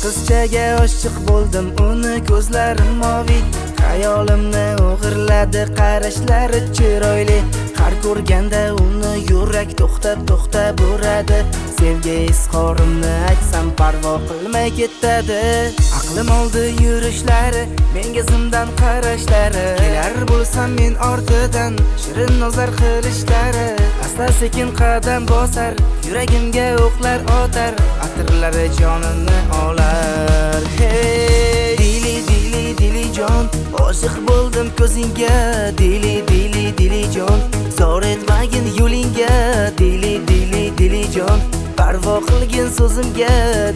qizchaga oshiq bo'ldim, uni ko'zlari moviy, xayolimni o'g'irladi qarashlari chiroyli. Har ko'rganda uni yurak to'xtab uradi. Sevgi izhorimni aytsam parvo qilmay ketadi. Aqlim oldi yurishlari, menga zimdan qarashlari. Kelar bo'lsam men ortidan shirin nozar qilishlari. Asta sekin qadam bosar, yuragimga o'qlar otar, atirlari jonimni olar. Hey dili jon, oshiq bo'ldim ko'zingga. Dili jon, zor etmagin yo'lingga. Dili jon, parvo qilgin so'zimga.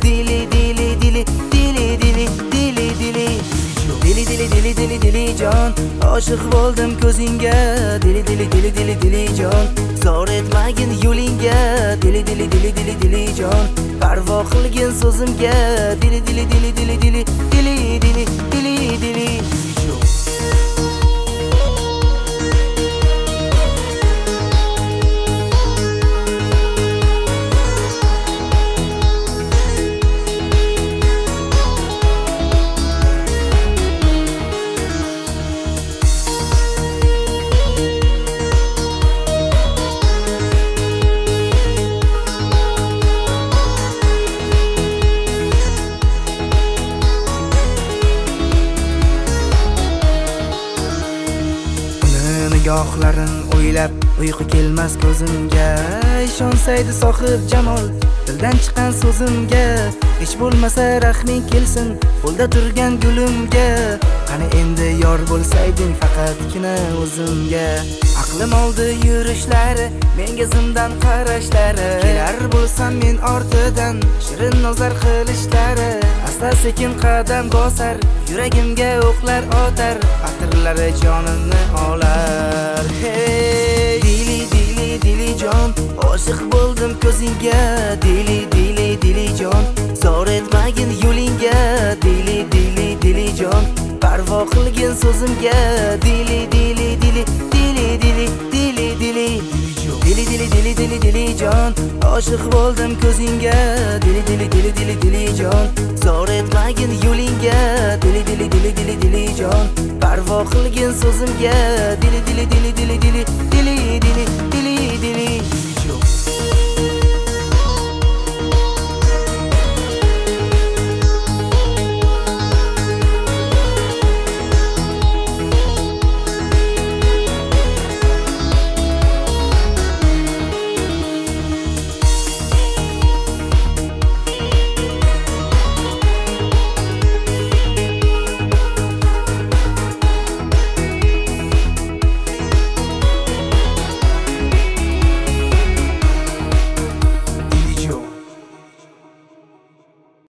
Dili jon, oshiq bo'ldim ko'zingga. Dili jon, zor etmagin yo'lingga. Dili jon, parvo qilgin so'zimga. Dili nigohlarin o'ylab uyqu kelmas ko'zimga. Ishonsaydi sohib jamol dildan chiqqan so'zimga. Hech bo'lmasa rahming kelsin qo'lda turgan gulimga. Qani endi yor bo'lsayding faqatgina o'zimga. Aqlim oldi yurishlari, menga zimdan qarashlari. Kelar bo'lsam men ortidan shirin nozar qilishlari. Asta sekin qadam bosar, yuragimga o'qlar otar, atirlari jonimni olar. Hey dili jon, oshiq bo'ldim ko'zingga. Dili jon, zor etmagin yo'lingga. Dili jon, parvo qilgin so'zimga. Dili jon, oshiq bo'ldim ko'zingga. Dili jon, zor etmagin yo'lingga. Dili jon, parvo qilgin so'zimga. Dili